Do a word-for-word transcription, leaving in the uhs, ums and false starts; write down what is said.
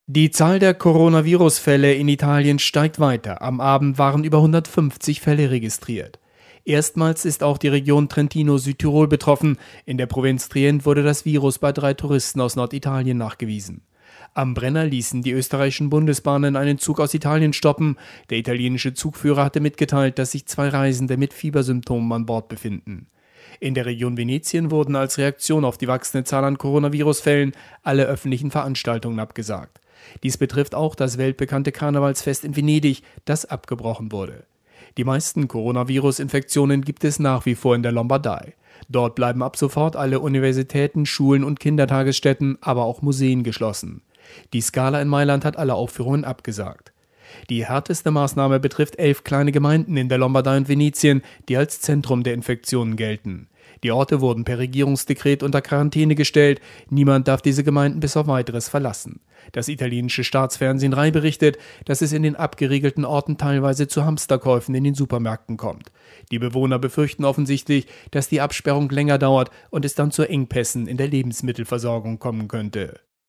Die Zahl der Coronavirus-Fälle in Italien steigt weiter. Am Abend waren über hundertfünfzig Fälle registriert. Erstmals ist auch die Region Trentino-Südtirol betroffen. In der Provinz Trient wurde das Virus bei drei Touristen aus Norditalien nachgewiesen. Am Brenner ließen die österreichischen Bundesbahnen einen Zug aus Italien stoppen. Der italienische Zugführer hatte mitgeteilt, dass sich zwei Reisende mit Fiebersymptomen an Bord befinden. In der Region Venetien wurden als Reaktion auf die wachsende Zahl an Coronavirus-Fällen alle öffentlichen Veranstaltungen abgesagt. Dies betrifft auch das weltbekannte Karnevalsfest in Venedig, das abgebrochen wurde. Die meisten Coronavirus-Infektionen gibt es nach wie vor in der Lombardei. Dort bleiben ab sofort alle Universitäten, Schulen und Kindertagesstätten, aber auch Museen geschlossen. Die Scala in Mailand hat alle Aufführungen abgesagt. Die härteste Maßnahme betrifft elf kleine Gemeinden in der Lombardei und Venetien, die als Zentrum der Infektionen gelten. Die Orte wurden per Regierungsdekret unter Quarantäne gestellt. Niemand darf diese Gemeinden bis auf Weiteres verlassen. Das italienische Staatsfernsehen Rai berichtet, dass es in den abgeriegelten Orten teilweise zu Hamsterkäufen in den Supermärkten kommt. Die Bewohner befürchten offensichtlich, dass die Absperrung länger dauert und es dann zu Engpässen in der Lebensmittelversorgung kommen könnte.